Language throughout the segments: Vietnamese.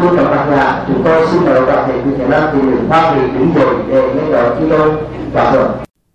tôi trọng đặt là chúng tôi xin mời toàn thể quý thiện nam từ Hoa Kỳ đứng dậy để nghe đỡ khi tôi và rồi.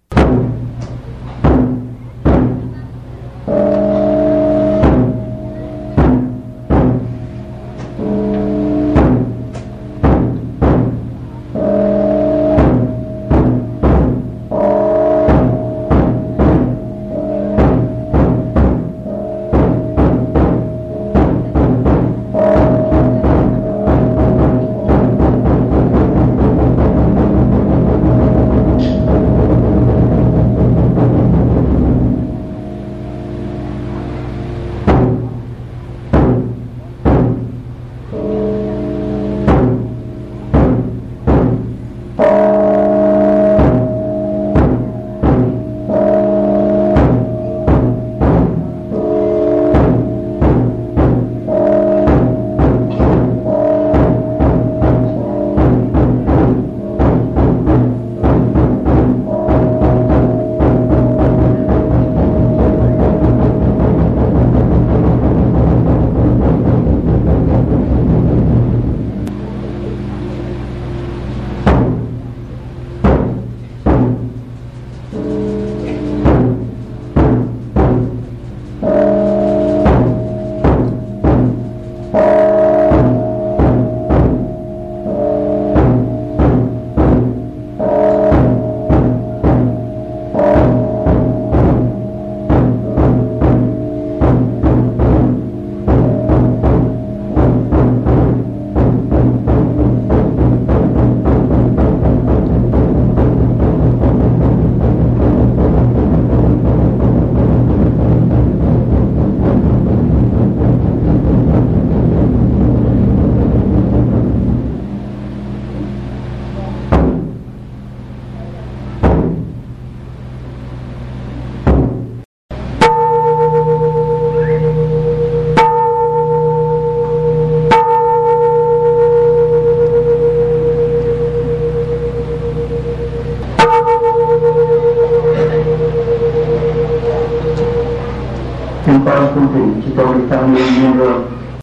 phương tiện cho tôi tăng lên nhân rồi.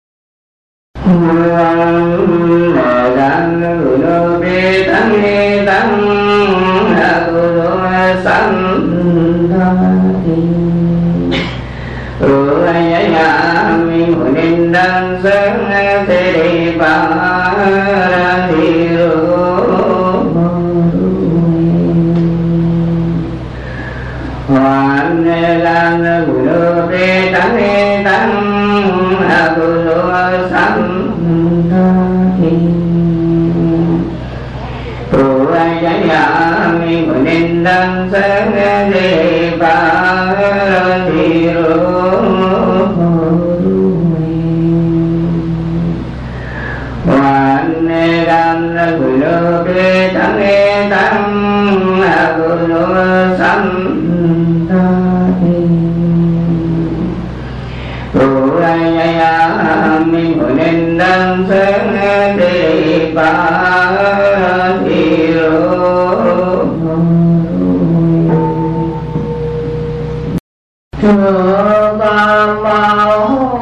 Mở gian gửi nô bê tăng ni tăng hạ gửi nô sẵn rồi anh nhà mình hồi nên đang sáng thế đi bà đang đi hoàn lan gửi nô bê tăng ni tăng hạ gửi nô sẵn rồi anh nhà mình hồi nên đang sáng thế bà đang đi hoàn đàn gửi lơ bê tăng e tăng gửi lơ sẵn rồi anh mình hồi nên đang sáng thế bà đi Thưa tam bảo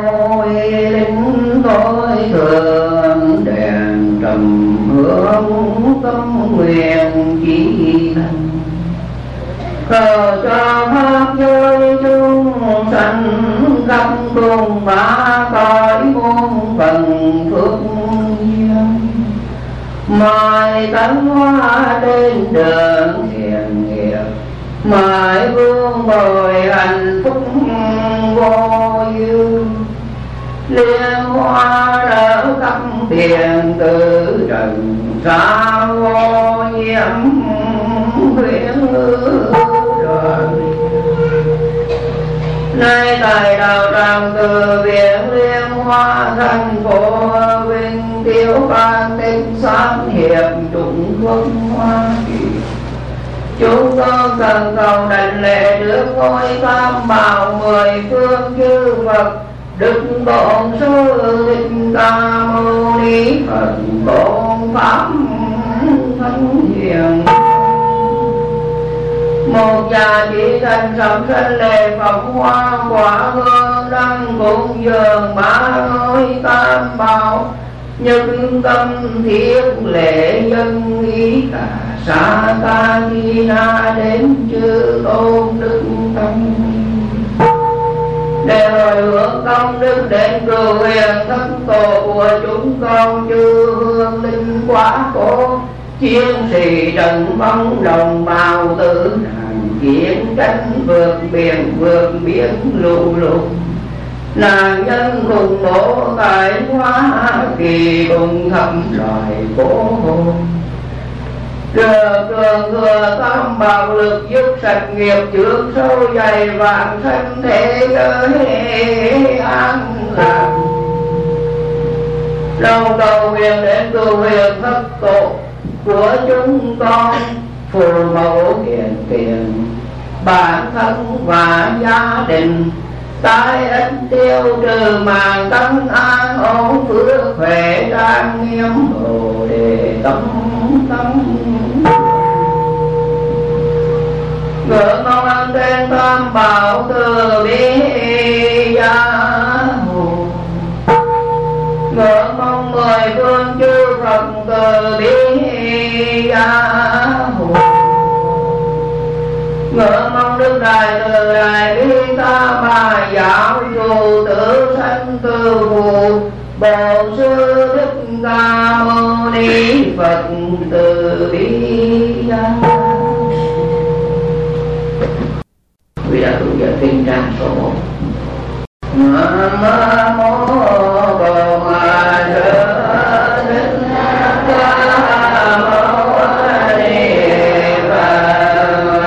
linh tôi thường đèn trầm hương tâm nguyện chỉ thành cầu cho pháp giới chúng sanh khắp cùng ba cõi muôn phần phước duyên mai tấn hoa đến đường hiền nghiệp mãi vương bồi hạnh phúc vô dư liên hoa đỡ khắp tiền từ trần xa vô nhiễm khuyến rồi nay tại đạo tràng từ viện liên hoa thành phố vinh tiêu phan tinh sáng hiệp trùng quân hoa kỳ chúng con cần cầu đảnh lễ được ngôi tam bảo mười phương chư Phật đức bổn sư thích ca mâu ni Phật bổn pháp thánh hiền một nhà chỉ thành sầm sinh lệ phẩm hoa quả hương đăng cúng dường ba ngôi tam bảo nhân tâm thiết lệ dân ý cả xa ta khi na đến chư tôn đức tâm để hồi hướng công đức đến cửu huyền thất tổ của chúng con chư hương linh quá cố chiến sĩ trần phong đồng bào tử nạn chiến tranh vượt biển lũ lụt nạn nhân khủng bố tại Hoa Kỳ cùng thăm loài phố hồn trường thừa tam bạo lực giúp sạch nghiệp trước sâu dày vạn thân thế giới an lạc lâu đầu huyền đến cửu huyền thất tổ của chúng con phù mẫu hiền tiền bản thân và gia đình tai ân tiêu trừ màng tâm an ổn phước khỏe trang nghiêm bồ đề tâm ngưỡng mong ân trên tam bảo từ bi gia hộ ngưỡng mong mười phương chư Phật từ bi gia hộ ngưỡng mong đức đại từ đại bi ta bà giáo chủ tử sanh từ phụ bổn sư Thích Ca Mâu Ni Phật từ bi gia. Quý đã hướng dẫn kinh trang số 1. Nam mô Bổn Sư Thích Ca Mâu Ni Phật.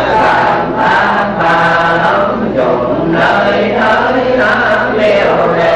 nơi nơi nó liều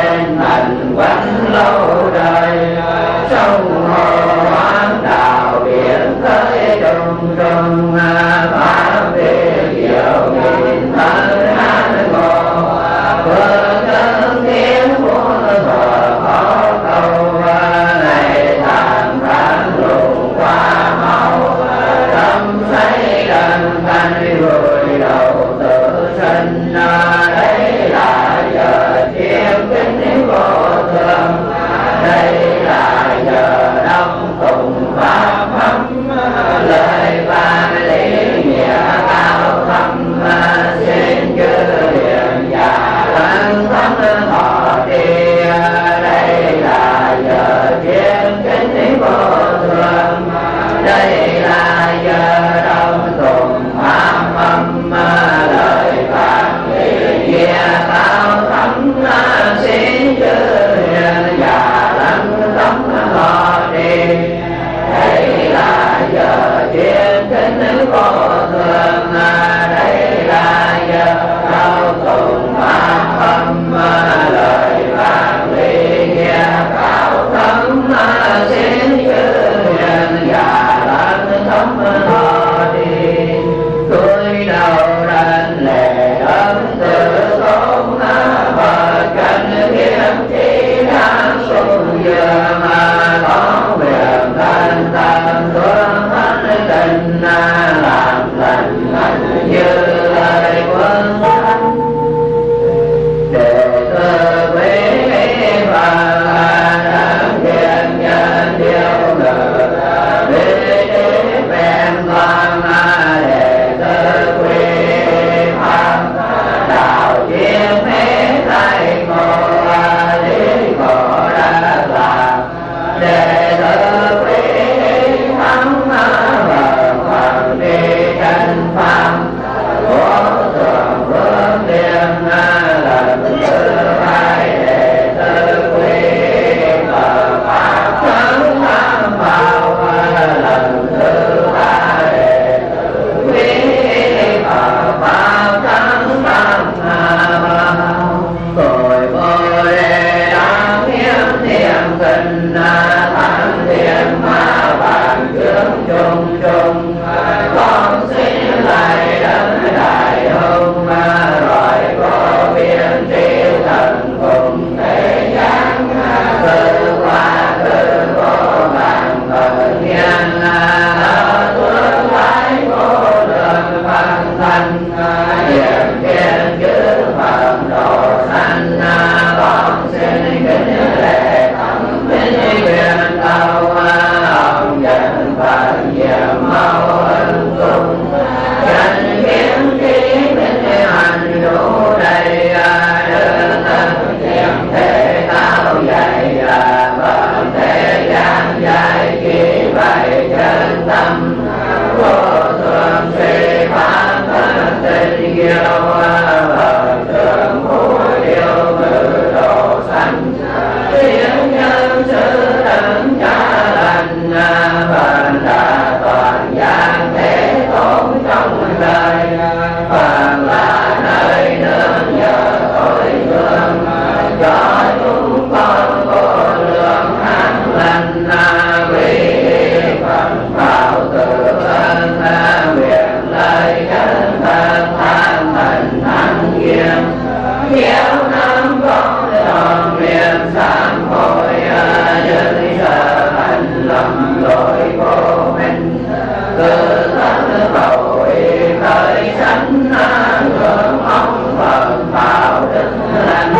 nhiều năm con tròn niệm sám hối giới sở hành lầm lỗi vô minh từ thân hậu khởi sanh hưởng mong Phật bảo đức lành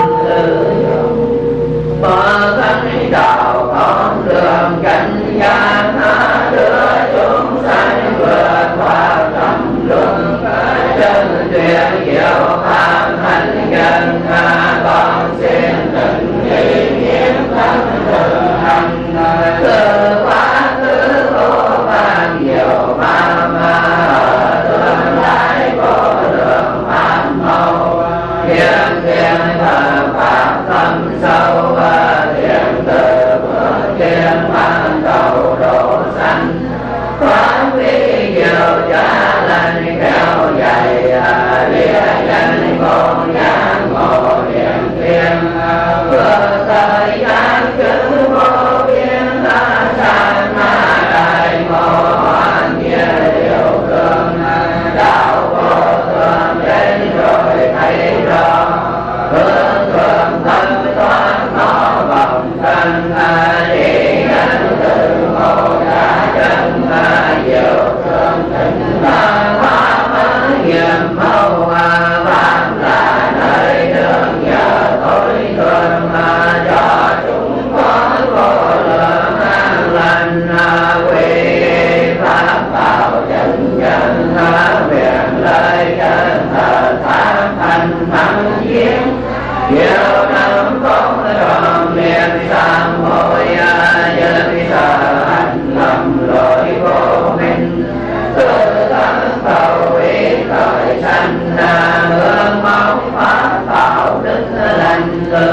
mở thánh đạo con đường cảnh giác đưa chúng sanh vượt thoát tâm luân chân tuyệt diệu pháp hành nhân con xin từng ý nghiêm thân thường hành từ quá khứ vô vàn nhiều pháp tương lai vô lượng pháp màu hiện tiền thờ pháp tâm sâu thiện từ bước tiền ban đầu độ sanh quán vi nhiều cha lành kéo dày lìa danh ngôn nhãn ngộ điện thiên vừa thời gian cứ vô biên sanh đại ngộ hoàn nghĩa điều cường đạo vô thường đến rồi thấy rõ hướng thường thân thoát nó vòng thân đi nhân từ ngộ đã chân diệu thường tình pháp nghiêm mâu pháp là nơi nương nhờ tối thường cho chúng con vô lượng an lành quy pháp bảo chân nhân nguyện lời chân thờ pháp hành thắng chiến nhiều năm con tròn niệm sám hối giới sở hành lầm lỗi vô minh từ thân cầu ý khởi sanh hương mong pháp bảo đức lành từ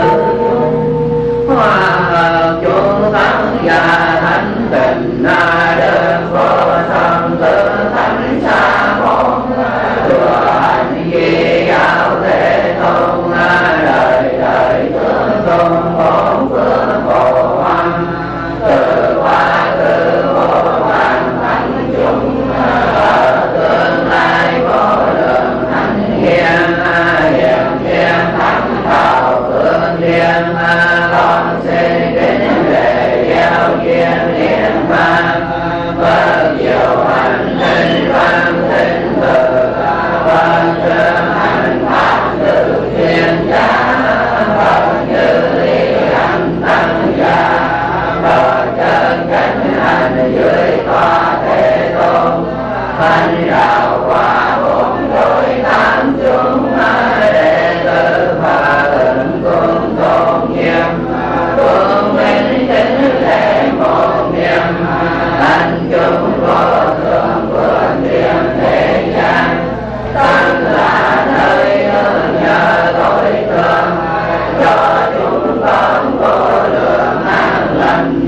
hòa hợp chúng tăng và thánh tình đơn vô song tự thánh xa môn chùa hành vi giáo thế tôn đời đời tương tôn bốn phương phổ hoàng từ quá khứ vô vàn thánh chúng tương lai vô lượng thánh hiền hiền thiên thánh đạo phương thiên con xin kính lễ gieo duyên niệm pháp Phật diệu hành tinh văn tinh từ Phật trường hành pháp từ thiên gia Phật như lý hành tăng gia Phật chân cánh hành dưới tòa thế tôn thành đạo quả bốn đôi tám chúng đệ tử Phật tịnh cung tôn nghiêm cung minh kính lễ một niệm thành chúng vô thượng vườn điện thế gian tăng là nơi nương nhờ tối thượng cho chúng con vô lượng an lành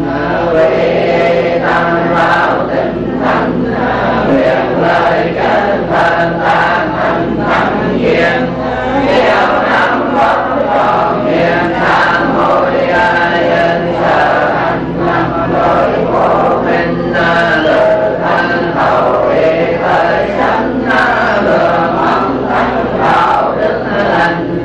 quy tăng vào tinh thần nguyện lời chân thần an hành thắng duyên nhiều năm vẫn còn niệm sám hối nhân sở hành lầm lỗi vô minh từ thân hậu khởi sanh hưởng mong thánh đạo đức lành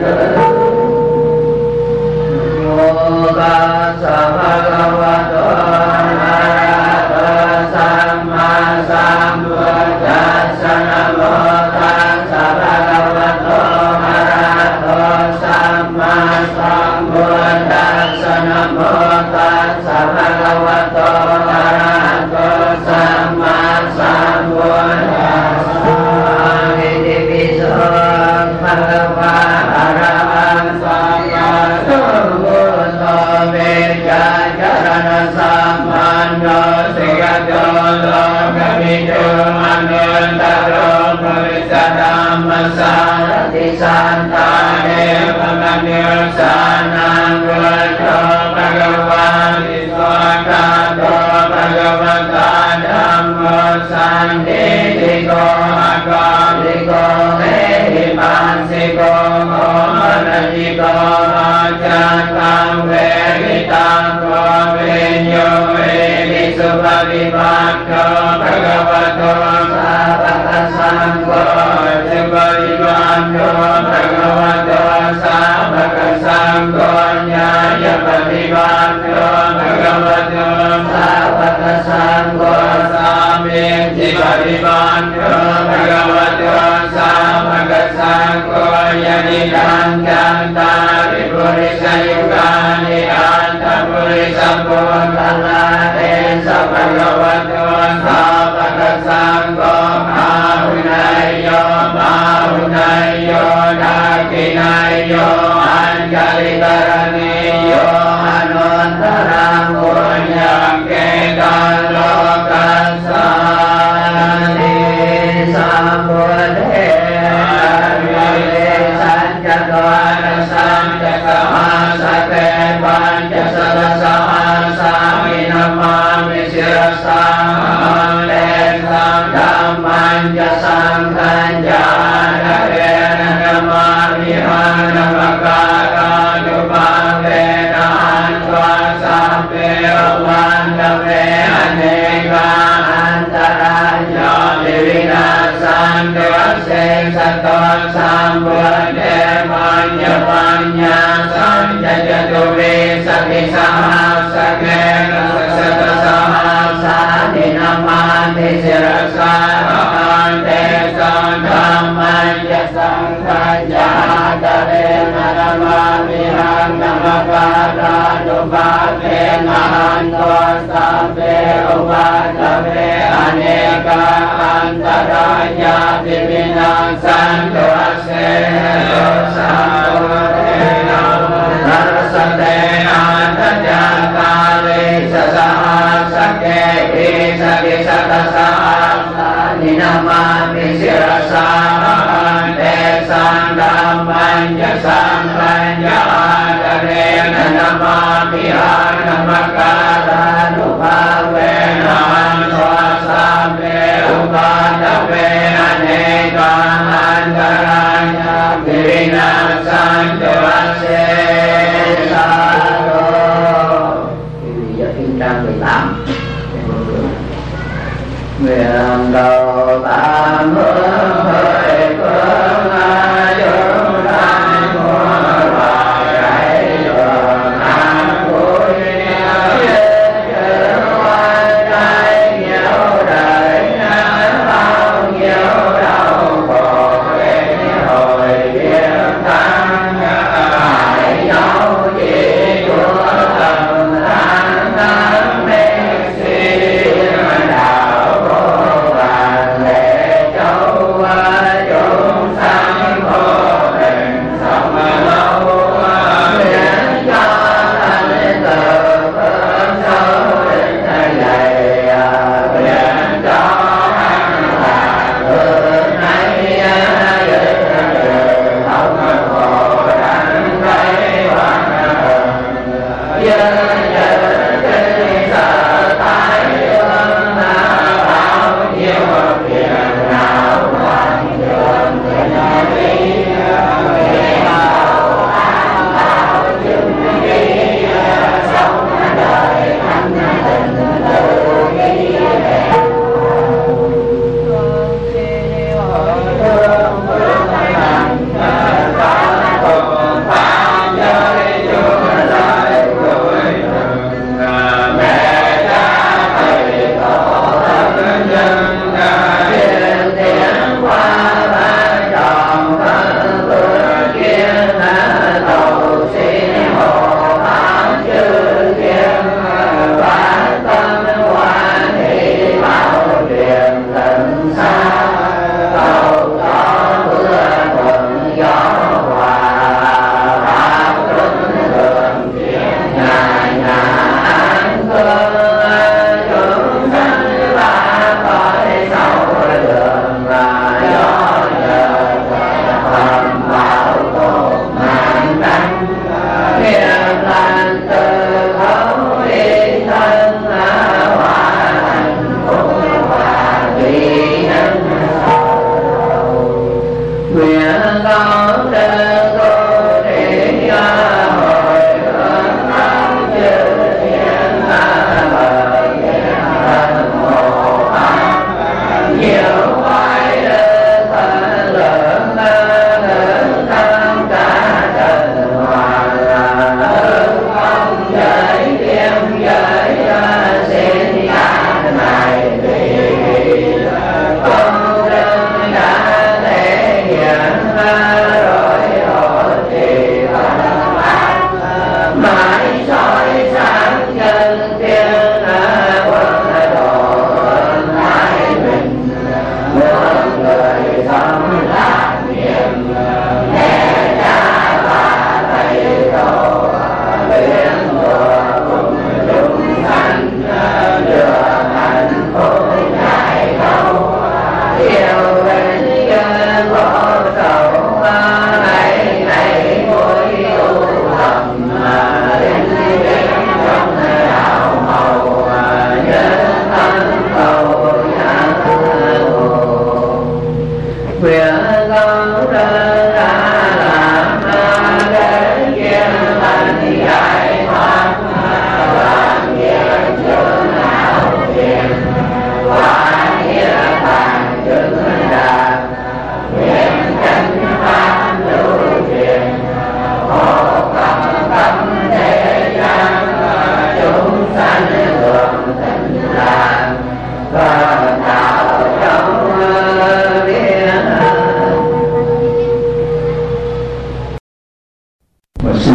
Tassa bhagavato arahato samma sambuddhassa namo tassa bhagavato arahato samma sambuddhassa namo tassa bhagavato arahato samma sambuddhassa itipiso bhagava arahant samma sambuddho Vijajarana sammanno sigato lokamitu anuttaro purisadhamma sarati santane pamanyusanam vajo bhagavani swakato bhagavata dhammo sanditiko akaliko ehipansiko omanajiko macatam veritako vinyo evisubhavivakko bhagavato sabhata sangho subhavivakko bhagavato sabhata ภะสังโฆญาญาปฏิบัติโยภะคะวะโตสาวกสังโฆสามีจิปฏิบัติโยภะคะวะโตสาวกสังโฆญาณิทังจันตาริปุริสยุกานิอันตปุริสัมโพธัลลาเตสัพพะคะวะโตสาวกสังโฆอาหุนายโยมาหุนายโยนาคินายโยอัญญลิกรณีโยอนุตตรังปุญญังเกตังโลกัสสานิสัมพุทเทนะสัญจตวานะสัญจกมาสเตปัญจสรสหัสสามินามามิศิรสาเลสังธัมมัญจสังขัญญานะเรนะนามามิหังนะมะกาลานุภาเวนะอันตวาสัพเพวันตเวอเนกาอันตรายาติวินาสันตุเสสะโตสัมพุทเทมัญญปัญญาสัญญจตุวิสัพพิสหัสสะเกนะสัตตสหัสสานินามามิศิรสาอันเตสังธัมมัญญสังขัญญาตะเรนะนามามิหังนะมะกาลานุภาเวนะหันโตสัพเพอุปัฏฐเวอเนกาอันตรายาติวินาสันตุเสโสสัมพุทเทนะนัสเตอันตจาตาลิสสหัสสะเกหิสกิสัตตสหัสสานินามามิศิรสาอันเตสังธัมมัญญสังขัญญาตะเรนะนามามิหังนะมะกาลานุภาเวนะอันโทสัพเพอุปัฏฐเวอเนกาอันตรายาติวินาสันตุเสสะโต Giờ kinh trang 18 nguyện cầu tam hướng hồi phương dung thanh mùa loài ấy đường an vui chữ quan trai nhiều đời bao nhiêu đau khổ về hồi biến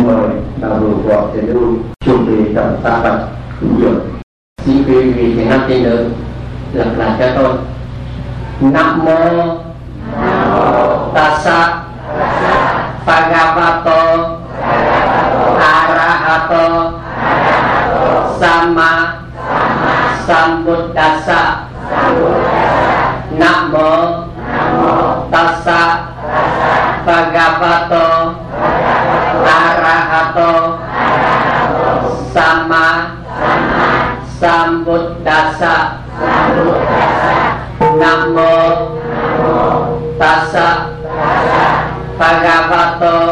mời đạo hữu của Thiền Lưu chuẩn bị tập ta Phật cúng dường. Xin quý vị Thiền Nam Tiên Nữ lặp lại cho tôi. Nam mô Tassa Bhagavato Arahato Sama Sambuddhassa. Nam mô Tassa Bhagavato Arahato Sama Sambuddhassa. Nam mô Tassa Bhagavato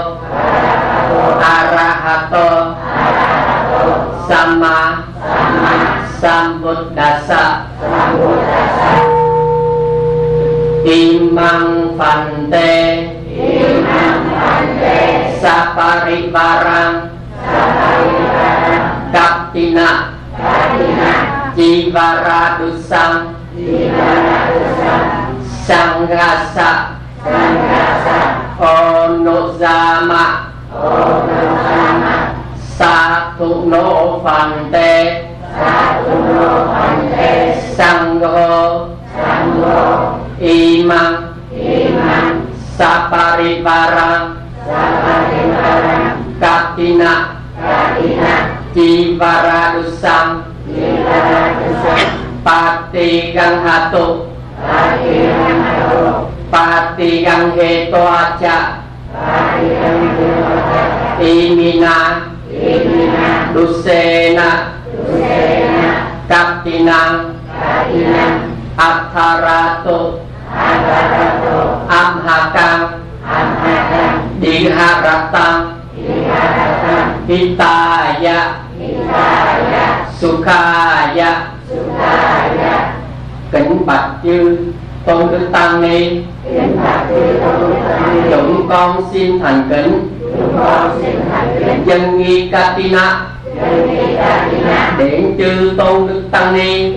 Arahato Sama Sambuddhassa. Imang Phante Saparivarang Kaptina Jivaradusang Sanghasa Onozama Satuno Phante Sangho Imang Saparivarang Kaptina Jivaradusang Patigang hatu Patigang hetoaca Imina Dusena Kaptinang Atharatu Amhakang Diharatang Hitaya Sukhaya. Kính bạch chư Tôn Đức Tăng Ni, chúng con xin thành kính dân nghi Katina đến chư Tôn Đức Tăng Ni,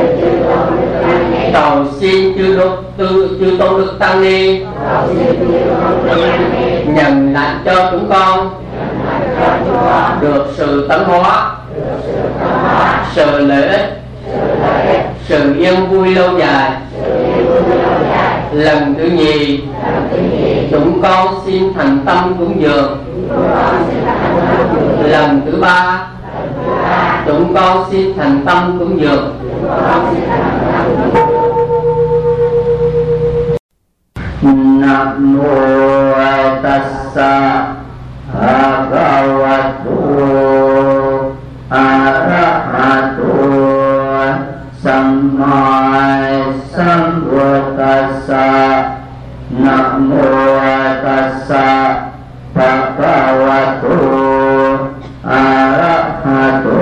cầu xin chư Tôn Đức Tăng Ni nhận lãnh cho chúng con được sự tấn hóa, sự lợi ích, sự yên vui lâu dài. Lần thứ nhì, chúng con xin thành tâm cúng dường. Lần thứ ba, chúng con xin thành tâm cúng dường. Nam mô Tassa Bhagavato Arahato Samma Sambuddhassa. Nam mô Tassa Bhagavato Arahato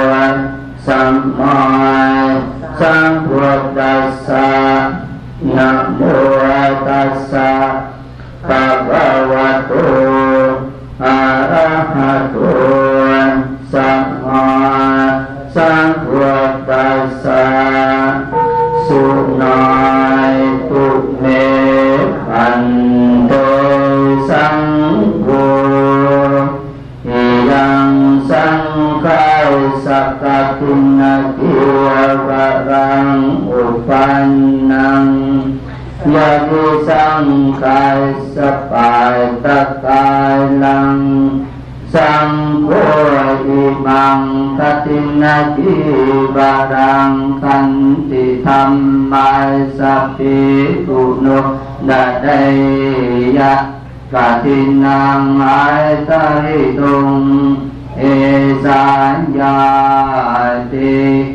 Samma Sambuddhassa. Nam mô Tassa Bhagavato Arahato Samma Sambuddhassa. Sunai tu me Ante Sangho Yang Sangkai Sakatina Kiwavarang Upanang Yagi Sangkai Sapai Takai Lang Sangho Imang Katina Kiwarang Kanti Thammai Sapi Kuno Dadaya Katinang Aitaritung Esanyati.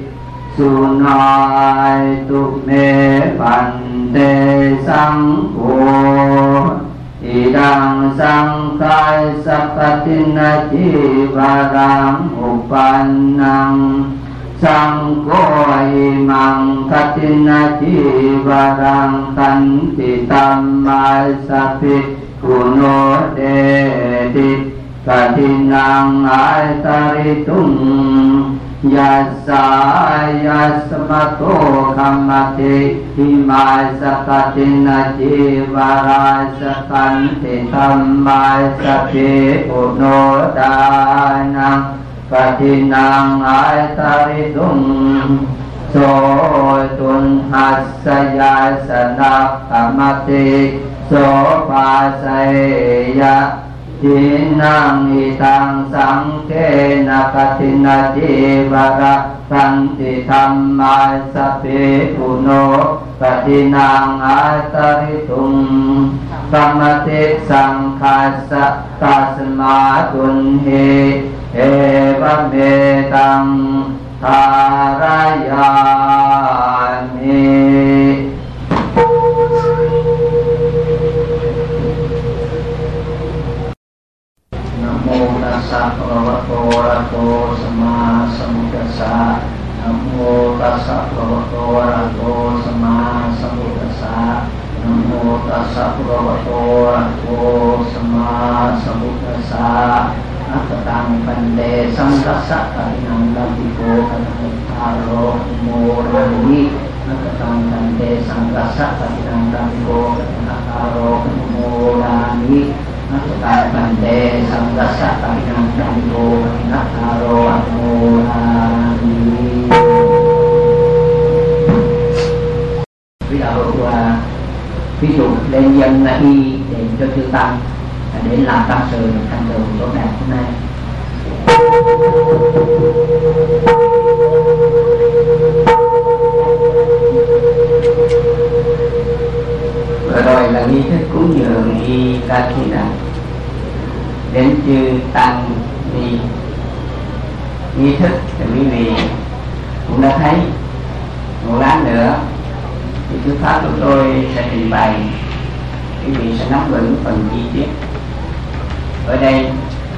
Sunai tu me Bante Sangho Idang Sangkai Sakatina Jivarang Upanang Sangho Imang Katina Jivarang Kanti Tammai Sapi Kuno Dedit Katinang Aitaritung Yasamato kamati himai sakatina jivara sakanti tammai sapi unodanang katinang aitaritung so tun hasaya sanak kamati so pasaya Dinang itang sangke nakatina jivara santi tammai sapi uno katinang ataritung kamatik sangkasa tasmadun he eva metang tarayami. Namo tassa bhagavato arahato sama sambuddhassa. Namo tassa bhagavato arahato sama sambuddhassa. Namo tassa bhagavato arahato sama sambuddhassa. Akatang pande samrasa karinang labiko kataro umurani. Akatang pande samrasa karinang labiko kataro umurani. Akatang pande samrasa karinang labiko kataro umurani. Ví dụ lên dân là y để cho chư tăng để làm tăng sự thành tựu tốt đẹp hôm nay. Vừa rồi là nghi thức cúng dường y Kathina đến chư tăng ni. Nghi thức thì quý vị cũng đã thấy. Một lát nữa thì thuyết pháp của tôi sẽ trình bày, quý vị sẽ nắm vững phần chi tiết. Ở đây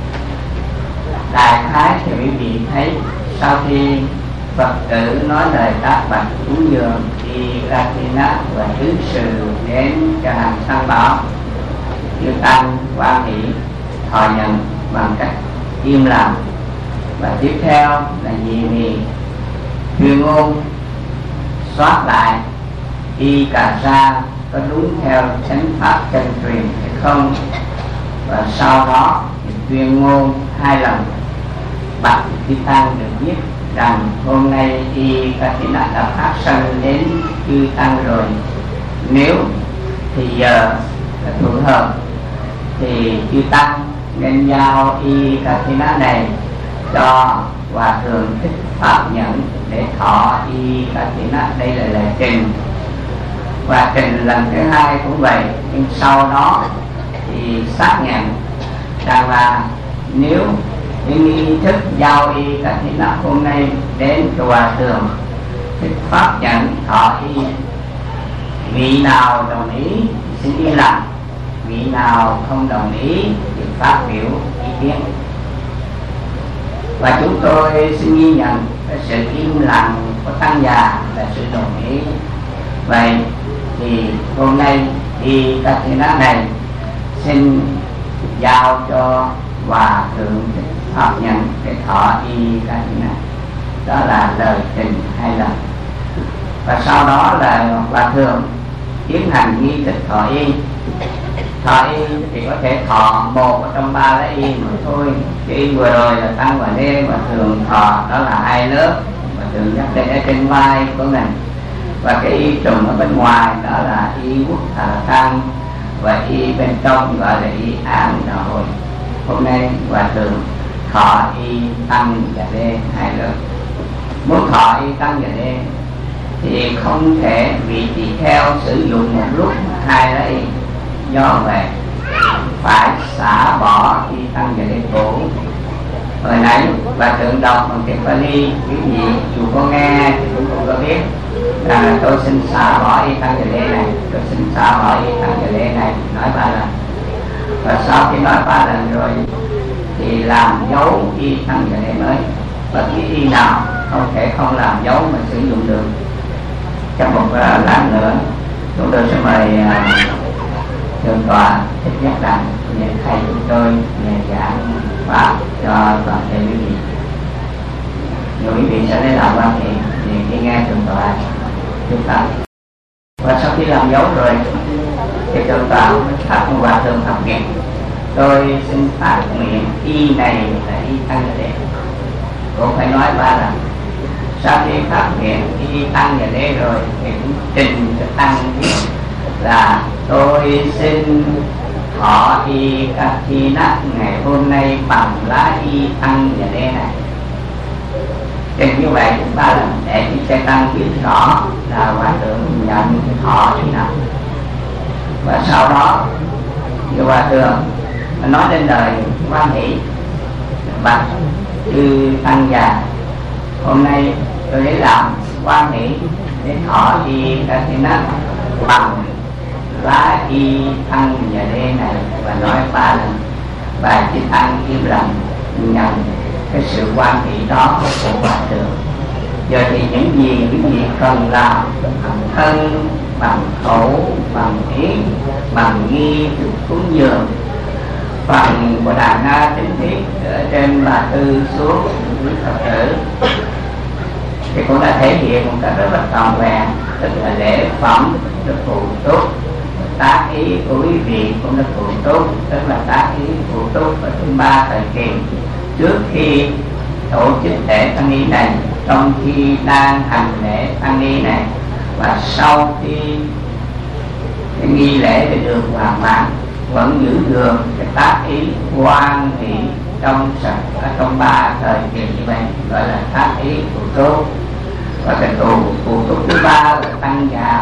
đại khái thì quý vị thấy sau khi Phật tử nói lời tác bạch cúng dường thì Kathina và ứng sự đến cho hàng Tăng Bảo, chư tăng quan hỷ thọ nhận bằng cách im lặng. Và tiếp theo là nhị mì tuyên ngôn soát lại y cà sa có đúng theo chánh pháp chân truyền hay không, và sau đó thì tuyên ngôn 2 lần bạch chư tăng được biết rằng hôm nay y Kathina đã phát sanh đến chư tăng rồi. Nếu thì giờ là thuận hợp thì chư tăng nên giao y Kathina này cho hòa thượng Thích Pháp Nhẫn để thọ y Kathina. Đây là lời trình. Và trình lần thứ 2 cũng vậy, nhưng sau đó thì xác nhận rằng là nếu những nghi thức giao y Kathina hôm nay đến cho hòa thượng Thích Pháp Nhẫn thọ y, vị nào đồng ý thì xin im lặng, vị nào không đồng ý thì phát biểu ý kiến. Và chúng tôi xin ghi nhận cái sự im lặng của tăng già là sự đồng ý. Vậy thì hôm nay y Kathina này xin giao cho hòa thượng Pháp Nhẫn để thọ y Kathina. Đó là lời trình 2 lần. Và sau đó là hòa thượng tiến hành nghi thức thọ y. Thọ y thì có thể thọ 1 trong 3 lá y mà thôi. Cái y vừa rồi là tăng và lê, và thường thọ đó là 2 lớp, và thường nhắc đến ở trên vai của mình. Và cái y trùng ở bên ngoài đó là y quốc thà tăng, và y bên trong gọi là y an đạo hội. Hôm nay hòa thượng thọ y tăng và lê 2 lớp. Muốn thọ y tăng và lê thì không thể vị tỳ kheo sử dụng một lúc 2 lá y. Do vậy phải xả bỏ y tăng và lê cũ. Hồi nãy bà thượng đọc bằng tiếng Pali, quý vị dù có nghe thì cũng không có biết là tôi xin xả bỏ y tăng và lê này, tôi xin xả bỏ y tăng và lê này, nói 3 lần. Và sau khi nói 3 lần rồi thì làm dấu y tăng và lê mới. Bất cứ y nào không thể không làm dấu mà sử dụng được. Trong một lát nữa chúng tôi sẽ mời thượng tọa Thích Nhất Đặng nhà thầy chúng tôi nhà giảng pháp cho toàn thể quý vị. Rồi quý vị sẽ lấy làm quan hệ thì khi nghe thượng tọa chúng ta. Và sau khi làm dấu rồi thì thượng tọa phát một hòa thượng phát nguyện: tôi xin phát nguyện y này là y tăng lễ. Cũng phải nói 3 lần. Sau khi phát nguyện y tăng và lễ rồi thì cũng trình cho tăng là tôi xin thọ y các thi nát ngày hôm nay bằng lá y tăng và lễ này. Trình như vậy 3 lần để cho xe tăng biết rõ là hòa thượng nhận thọ như nào. Và sau đó như hòa thượng nói đến lời quan hỷ bạch chư tăng già, hôm nay tôi lấy làm quan hỷ để thọ y các thi nát bằng lá y tăng và lễ này, và nói 3 lần. Và chư tăng im lặng nhận cái sự quan hệ đó của hòa thượng. Giờ thì những gì quý vị cần làm bằng thân, bằng khẩu, bằng ý, bằng nghi thức cúng dường, bằng của Đà Na Tinh Thiết ở trên Bà Tư xuống quý Phật tử thì cũng đã thể hiện một cách rất là tròn vẹn, tức là lễ phẩm được phụ túc, tác ý của quý vị cũng được phụ túc, tức là tác ý phụ túc ở thứ 3 thời kỳ trước khi tổ chức lễ tăng ni này, trong khi đang hành lễ tăng ni này, và sau khi cái nghi lễ để được hoàn mãn vẫn giữ được cái tác ý quan hỷ trong trong 3 thời kỳ như vậy, gọi là tác ý phụ túc. Và cái phụ túc thứ 3 là tăng già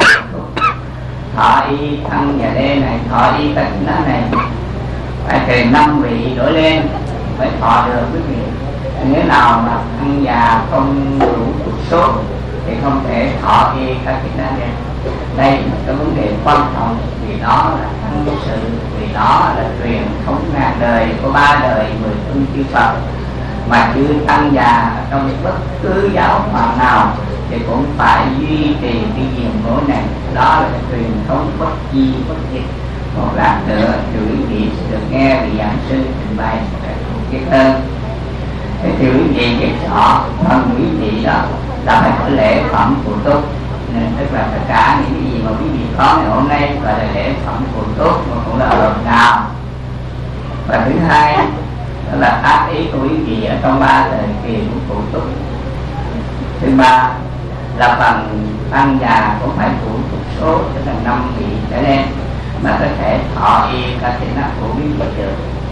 thọ y tăng và lễ này. Thọ y cái này phải từ 5 vị đổi lên mới thọ được quý vị. Nếu nào mà tăng già không đủ số thì không thể thọ y các cái này. Đây là cái vấn đề quan trọng, vì đó là thân sự, vì đó là truyền thống ngàn đời của 3 đời 10 phương chư Phật, mà chư tăng già trong bất cứ giáo hoàng nào thì cũng phải duy trì cái diện ngộ này. Đó là cái truyền thống bất di bất diệt. Một lát nữa thì quý vị sẽ được nghe vị giảng sư trình bày cái hơn. Thế thì quý vị biết rõ phần quý vị đó là phải có lễ phẩm phụ túc, tức là tất cả những cái gì mà quý vị có ngày hôm nay gọi là lễ phẩm phụ túc, mà cũng là hợp đạo. Và thứ hai đó là tác ý của quý vị ở trong 3 thời kỳ của phụ túc. Thứ 3 là phần tăng già cũng phải phụ túc số, tức là 5 vị trở lên mà có thể thọ y các thị nát của quý vị được.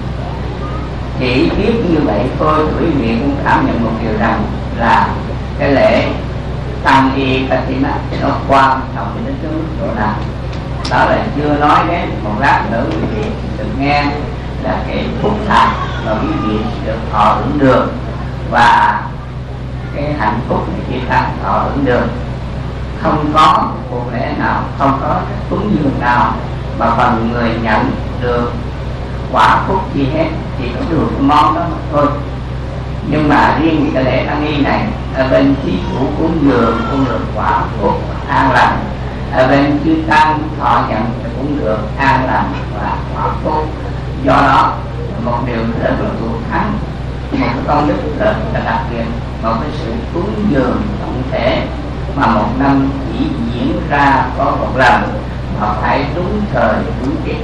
Chỉ biết như vậy thôi quý vị cũng cảm nhận một điều rằng là cái lễ tăng y các thị nát nó quan trọng đến cái mức độ nào. Đó là chưa nói đến một lát nữa quý vị được nghe là cái phúc lạc mà quý vị được thọ hưởng được, và cái hạnh phúc này chỉ tăng thọ hưởng được. Không có cuộc lễ nào, không có cái cúng dường nào mà phần người nhận được quả phúc gì hết, chỉ có được cái món đó mà thôi. Nhưng mà riêng cái lễ tăng ni này, ở bên thí chủ cúng dường cũng được quả phúc an lành, ở bên chư tăng thọ nhận cũng được an lành và quả phúc. Do đó một điều rất là thù thắng, một cái công đức rất là đặc biệt, một cái sự cúng dường tổng thể mà một năm chỉ diễn ra có một lần mà phải đúng thời đúng kiếp,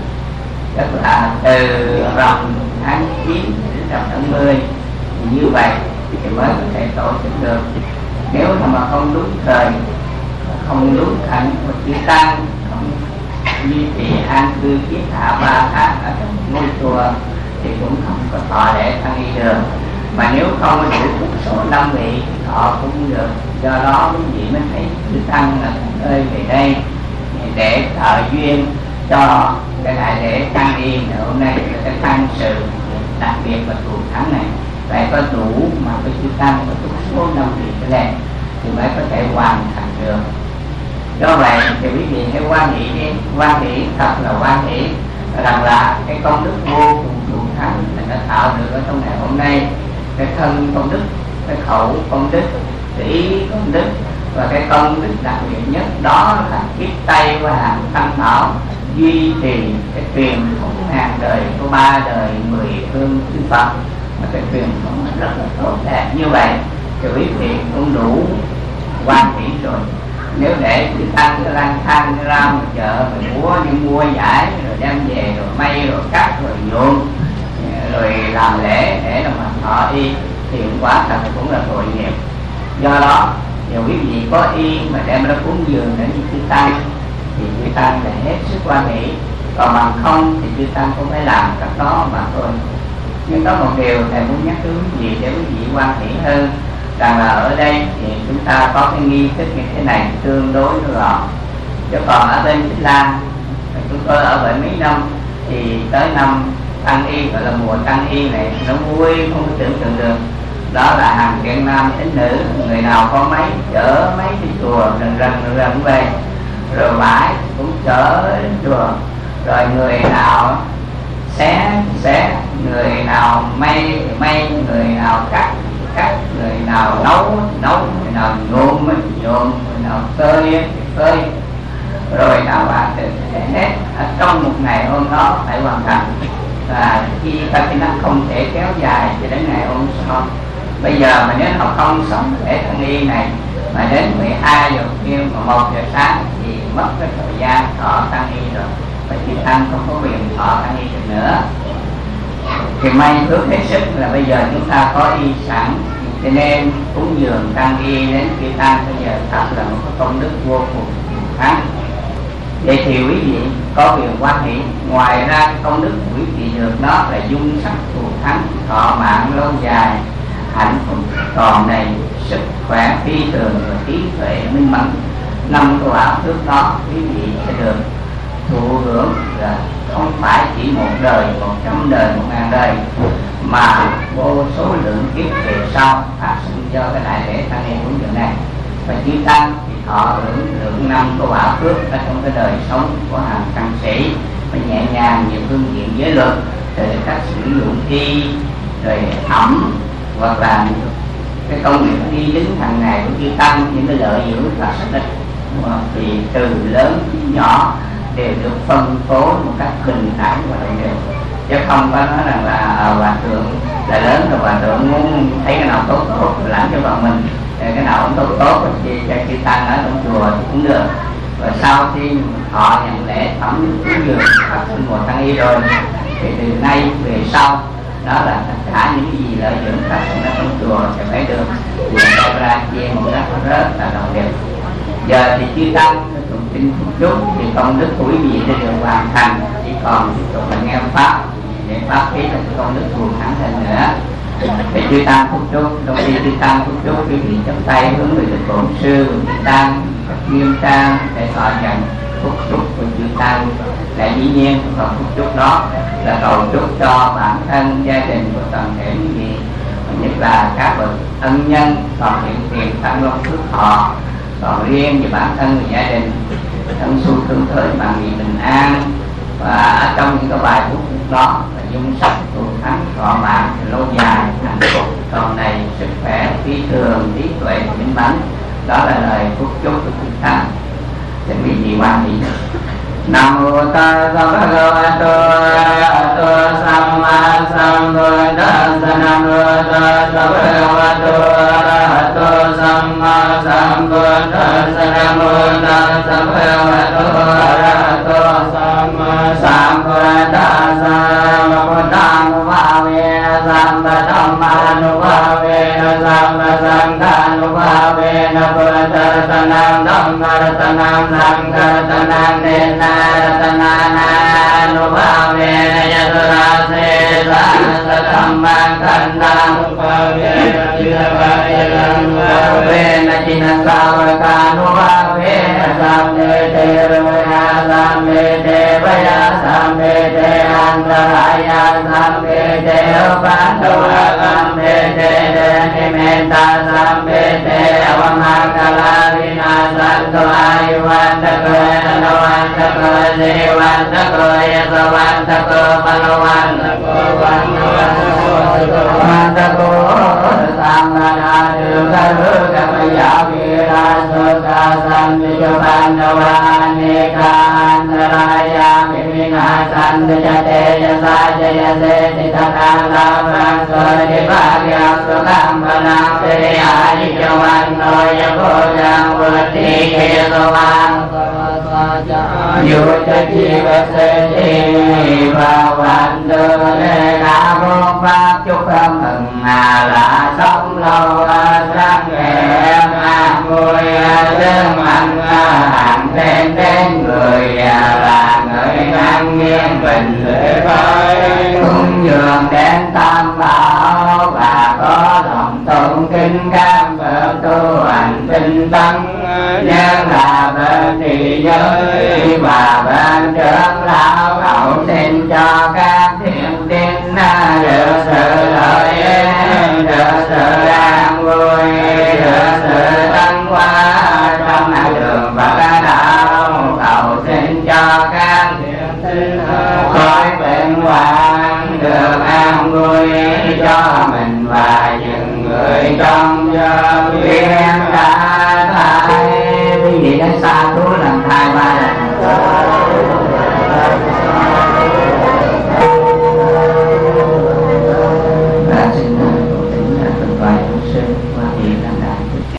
tức là từ rằm tháng 9 đến rằm tháng 10. Như vậy thì mới có thể tổ chức được. Nếu mà không đúng thời, không đúng cảnh một chữ tăng, không duy trì an cư kiết hạ 3 tháng ở trong ngôi chùa thì cũng không có thọ lễ tăng ni được. Mà nếu không có đủ phúc số 5 vị thọ cũng được. Do đó quý vị mới thấy chư tăng là ơi về đây để thọ duyên cho cái đại lễ tăng ni hôm nay là cái tăng sự đặc biệt và thù thắng này. Phải có đủ mà cái chư tăng có phúc số 5 vị trở lên thì mới có thể hoàn thành được. Do vậy thì quý vị hãy quan hệ đi, quan hệ thật là quan hệ rằng là cái công đức vô cùng thù thắng mình đã tạo được ở trong ngày hôm nay. Cái thân công đức, cái khẩu công đức, cái ý công đức, và cái công đức đặc biệt nhất đó là tiếp tay qua hàng tăng bảo duy trì cái truyền thống ngàn đời của 3 đời 10 phương chư Phật. Mà cái truyền thống rất là tốt đẹp như vậy chửi thiệt cũng đủ quan hỷ rồi. Nếu để chư tăng cứ lang thang ra một chợ rồi mua giải rồi đem về rồi may rồi cắt rồi nhuộm rồi làm lễ để mà thọ y thì quả thật cũng là tội nghiệp. Do đó nếu quý vị có y mà đem ra cúng dường để chư tăng thì chư tăng là hết sức quan hỷ, còn bằng không thì chư tăng cũng phải làm cách đó mà thôi. Nhưng có một điều thầy muốn nhắc tới quý vị để quý vị quan hỷ hơn, rằng là ở đây thì chúng ta có cái nghi thức như thế này tương đối gọn. Chứ còn ở bên Tích Lan chúng tôi ở vậy mấy năm thì tới năm Tăng Y, gọi là mùa Tăng Y này, nó vui không có tưởng tượng được. Đó là hàng vạn nam tín nữ, người nào có máy chở máy đi chùa rần về, rồi bãi cũng chở đến chùa, rồi người nào xé, người nào may, người nào cắt, người nào nấu, người nào nhuộm, người nào phơi, rồi nào bạn hết trong một ngày hôm đó phải hoàn thành. Và khi các cái nó không thể kéo dài cho đến ngày hôm sau. Bây giờ mà nếu họ không sống lễ Tăng Y này mà đến 12 giờ khuya mà 1 giờ sáng thì mất cái thời gian thọ Tăng Y rồi, và chư tăng không có quyền thọ Tăng Y được nữa. Thì may phước hết sức là bây giờ chúng ta có y sẵn, cho nên cúng dường Tăng Y đến chư tăng bây giờ thật là một cái công đức vô cùng thắng. Vậy thì quý vị có quyền quan hỷ. Ngoài ra công đức quý vị được đó là dung sắc thù thắng, thọ mạng lâu dài, hạnh phúc tròn đầy, sức khỏe phi thường và trí tuệ minh mẫn. 5 cái quả phước đó quý vị sẽ được thụ hưởng là không phải chỉ một đời, 100 đời, 1000 đời, mà vô số lượng kiếp về sau phát sinh cho cái đại lễ Tăng Y cúng dường này. Và chư tăng thì thọ hưởng lượng 5 cái quả phước ở trong cái đời sống của hàng tăng sĩ, phải nhẹ nhàng nhiều phương diện giới luật, rồi cách sử dụng y, rồi ẩm, hoặc là cái công việc đi đứng hàng ngày của chư tăng, những cái lợi dưỡng và sách lịch thì từ lớn đến nhỏ đều được phân phối một cách bình đẳng và đồng đều, chứ không có nói rằng là hòa thượng là lớn rồi hòa thượng muốn thấy cái nào tốt rồi làm cho bọn mình, cái nào cũng tốt thì cho chư tăng ở trong chùa thì cũng được. Và sau khi họ nhận lễ phẩm cúng dường phát sinh một Tăng Y rồi thì từ nay về sau đó là tất cả những cái gì lợi dưỡng phát sinh ở trong chùa thì phải được đưa ra chia một cách rất là đồng đều. Giờ thì chư tăng tụng kinh phúc chúc thì công đức của quý vị đã được hoàn thành, chỉ còn tiếp tục là nghe pháp để pháp khí là công đức thù thắng hơn nữa. Để chư tăng phúc chúc, trong khi chư tăng phúc chúc quý vị chắp tay hướng về Đức Bổn Sư của chư tăng nghiêm trang để thọ nhận phúc chúc của chư tăng. Lại dĩ nhiên còn phúc chúc đó là cầu chúc cho bản thân, gia đình của toàn thể quý vị, nhất là các bậc ân nhân còn hiện tiền tăng long phước thọ, còn riêng về bản thân và gia đình thân su thương thới bằng vị bình an. Và ở trong những cái bài phúc đó là dung sắc thù thắng, thọ mạng lâu dài, hạnh phúc tròn đầy, sức khỏe phi thường, trí tuệ minh mẫn. Đó là lời phúc chúc của chúng ta. Xin quý vị quan hỷ. Nam mô Tassa Bhagavato Arahato Samma Sambuddhassa. Nam mô Tassa Bhagavato Arahato Samma Sambuddhassa. Nam mô Tassa Bhagavato Arahato Samma Sambuddhassa. Buddhanuභāvēന Sambha Dhammānuභāvēna Sambha Saṅghānuභāvēna Buddha-ratanam Dhamma-ratanam Saṅghā-ratanam Nena-ratanānuභāvēna Yasurāsesa Sakamma-khandānuභāvēna Chidavāyanuභāvēna Chinassāvakānuභāvēna Samve-devaya Samve-devaya Samve-devantaraya Samve-devapantava Samve-devanimeta Samve-devamakalavinasanto Ayuvantako Nanavantako Devantako Yasavantako Malavantako Vantako Samganadu Garugamaya Viraso ca san tu cho ban đa va ni can ra ya mi na san tu cha te ya sa ya se ti ta na la ma so di ba ya so lam ba na te ya di cho ban no ya ko ya wa ti ke so ban yo cha chi va se ti va van đơ le ca vô pháp chúc mừng là sống lâu sáng nghề vui lớn mạnh hàng thêm đến người là người an nhiên bình lễ phơi cúng dường đến tam bảo và có lòng tôn kính cam bờ tu hành tinh tấn nhân là bên trì giới và bên trưởng lão cầu xin cho các thiện tín được sự lợi được sự an vui được sự tấn hóa trong đường Phật đạo cầu xin cho các thiện tín khỏi bệnh hoạn được an vui cho mình và những người trong gia viên đã thay quý vị đã xa